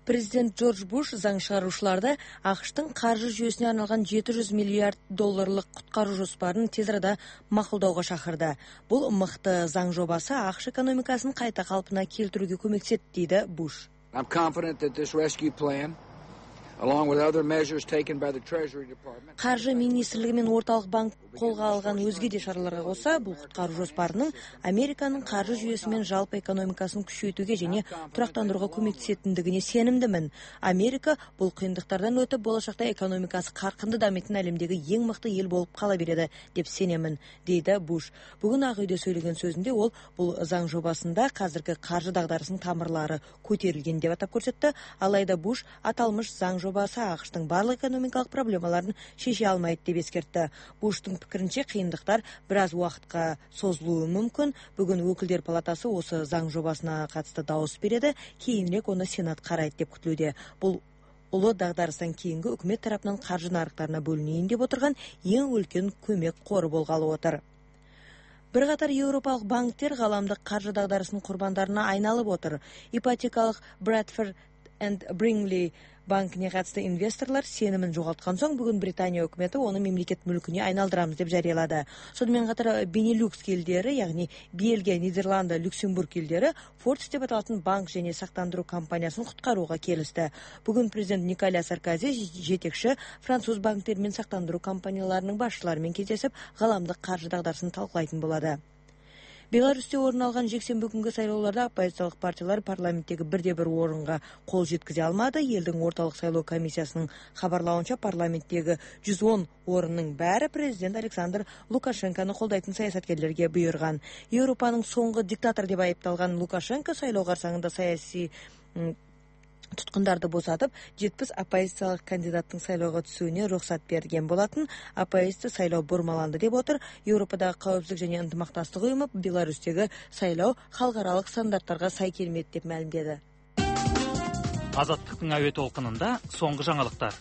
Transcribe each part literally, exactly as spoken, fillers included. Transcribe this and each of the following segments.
Президент Джордж Буш заң шығарушыларды ақш-тың қаржы жүйесіне арналған жеті жүз миллиард долларлық құтқару жоспарын тез арада мақұлдауға шақырды. Бұл мықты заң жобасы ақш экономикасын қайта қалпына келтіруге көмектеседі, дейді Буш. I'm confident that this rescue plan, along with other measures taken by the Treasury Department. Қаржы министрлігі мен орталық банк қолға алған өзге де шараларға қоса, бұл құтқару жоспарының Американың қаржы жүйесі мен жалпы экономикасын күшейтуге және тұрақтандыруға көмектесетіндігіне сенімдімін. Америка бұл қиындықтардан өтіп, болашақта экономикасы қарқынды дамитын әлемдегі ең мықты ел болып қала береді деп сенемін, дейді Буш. Бүгін Ақ үйде сөйлеген сөзінде ол бұл заң жобасында қазіргі қаржы дағдарысының тамырлары көтерілген деп атап көрсетті. Алайда Буш аталмыш заң жобасы ақш-тың барлық экономикалық проблемаларын шеше алмайды деп ескертті. Буштың пікірінше қиындықтар біраз уақытқа созылуы мүмкін. Бүгін өкілдер палатасы осы заң жобасына қатысты дауыс береді, кейінірек оны Сенат қарайды деп күтілуде. Бұл ұлы дағдарыстан кейінгі үкімет тарапынан қаржы нарықтарына бөлінейін деп отырған ең үлкен көмек қоры болғалы отыр. Бірқатар еуропалық банктер ғаламдық қаржы дағдарысының құрбандарына айналып отыр. Ипотекалық Bradford and Bringley банкіне қатысты инвесторлар сенімін жоғалтқан соң, бүгін Британия үкіметі оны мемлекет мүлкіне айналдырамыз деп жариялады. Сонымен қатар Бенилюкс елдері, яғни Бельгия, Нидерланды, Люксембург елдері Фордс деп аталатын банк және сақтандыру компаниясын құтқаруға келісті. Бүгін президент Николя Саркози жетекші француз банктер мен сақтандыру компанияларының басшыларымен кездесіп, ғаламдық қаржы дағдарысын талқылайтын болады. Беларусьте орын алған жексенбі күнгі сайлауларда оппозициялық партиялар парламенттегі бірде бір орынға қол жеткізе алмады. Елдің орталық сайлау комиссиясының хабарлауынша парламенттегі жүз он орынның бәрі президент Александр Лукашенконы қолдайтын саясаткерлерге бұйырған. Еуропаның соңғы диктатор деп айыпталған Лукашенко сайлау қарсаңында саяси тұтқындарды босатып, жетпіс оппозициялық кандидаттың сайлауға түсуіне рұқсат берген болатын. Оппозиция сайлау бұрмаланды деп отыр. Еуропадағы қауіпсіздік және ынтымақтастық ұйымы Беларусьтегі сайлау халықаралық стандарттарға сай келмеді деп мәлімдеді. Азаттықтың әуе толқынында соңғы жаңалықтар.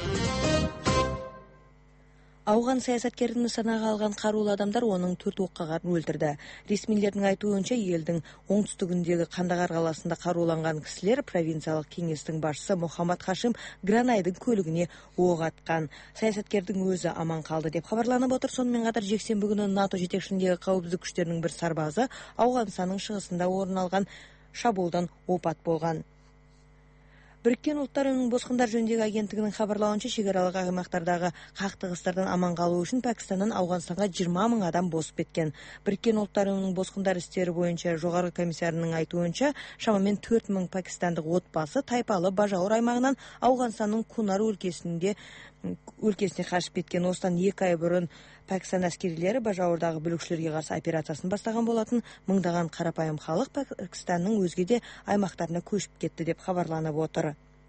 Ауған саясаткердің нысанаға алған қарулы адамдар оның төрт оққағарын өлтірді. Ресмилердің айтуынша, елдің оңтүстігіндегі Қандағар қаласында қаруланған кісілер провинциялық кеңестің басшысы Мохаммад Хашим Гранайдың көлігіне оқ атқан. Саясаткердің өзі аман қалды деп хабарланып отыр. Сонымен қатар жексенбі күні НАТО жетекшісіндегі қауіпсіздік күштерінің бір сарбазы Ауғанстанның шығысында орын алған шабуылдан опат болған. Біріккен ұлттар ұйымының босқындар жөніндегі агенттігінің хабарлауынша, шекаралық аймақтардағы қақтығыстардан аман қалу үшін Пәкістаннан Ауғанстанға жиырма мың адам босып кеткен. Біріккен ұлттар ұйымының босқындар істері бойынша жоғарғы комиссарының айтуынша, шамамен төрт мың пәкістандық отбасы тайпалы Бажауыр аймағынан Ауғанстанның Кунар өлкесінде өлкесіне қашып кеткен. Осыдан екі ай бұрын Пәкістан әскерилері Бажауырдағы бүлікшілерге қарсы операциясын бастаған болатын. Мыңдаған қарапайым халық Пәкістанның өзге де аймақтарына көшіп кетті деп хабарланып отыр.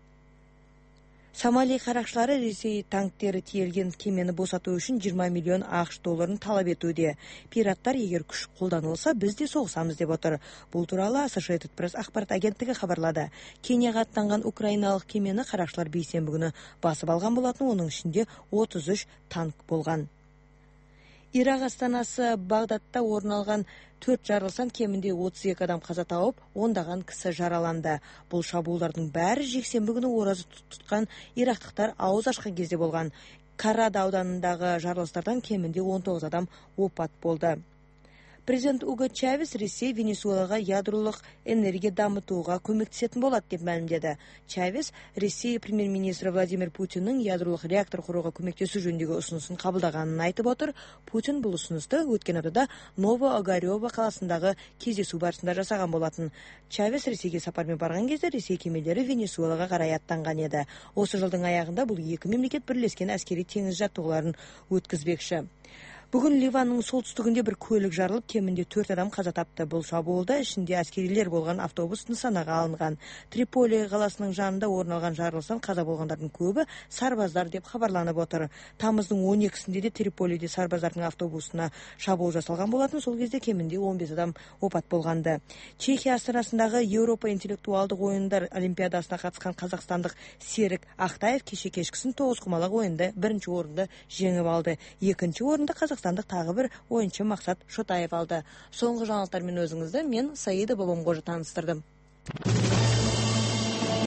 Сомали қарақшылары Ресей танктері тиелген кемені босату үшін жиырма миллион ақш долларын талап етуде. Пираттар егер күш қолданылса, біз де соғысамыз деп отыр. Бұл туралы Associated Press ақпарат агенттігі хабарлады. Кенияға аттанған украиналық кемені қарақшылар бейсенбі күні басып алған болатын, оның ішінде отыз үш танк болған. Ирак астанасы Багдадта орын алған төрт жарылыстан кемінде отыз екі адам қаза тауып, ондаған кісі жараланды. Бұл шабуылдардың бәрі жексенбі күні ораза тұтқан ирактықтар ауыз ашқан кезде болған. Карада ауданындағы жарылыстардан кемінде он тоғыз адам опат болды. Президент Уго Чавес Ресей Венесуэлаға ядролық энергия дамытуға көмектесетін болады деп мәлімдеді. Чавес Ресей премьер-министрі Владимир Путиннің ядролық реактор құруға көмектесу жөніндегі ұсынысын қабылдағанын айтып отыр. Путин бұл ұсынысты өткен аптада Ново-Огарево қаласындағы кездесу барысында жасаған болатын. Чавес Ресейге сапармен барған кезде Ресей кемелері Венесуэлаға қарай аттанған еді. Осы жылдың аяғында бұл екі мемлекет бірлескен әскери теңіз жаттығуларын өткізбекші. Бүгін Ливанның солтүстігінде бір көлік жарылып, кемінде төрт адам қаза тапты. Бұл шабуылда ішінде әскерилер болған автобус нысанаға алынған. Триполи қаласының жанында орын алған жарылыстан қаза болғандардың көбі сарбаздар деп хабарланып отыр. Тамыздың он екісінде де Триполиде сарбаздардың автобусына шабуыл жасалған болатын. Сол кезде кемінде он бес адам опат болғанды. Чехия астанасындағы Еуропа интеллектуалдық ойындар олимпиадасына қатысқан қазақстандық Серік Ақтаев кеше кешкісін тоғызқұмалақ ойында бірінші орынды жеңіп алды. Екінші орынды қазақстандық тағы бір ойыншы Мақсат Шотаев алды. Соңғы жаңалықтармен өзіңізді мен Саида Бабамқожа таныстырдым.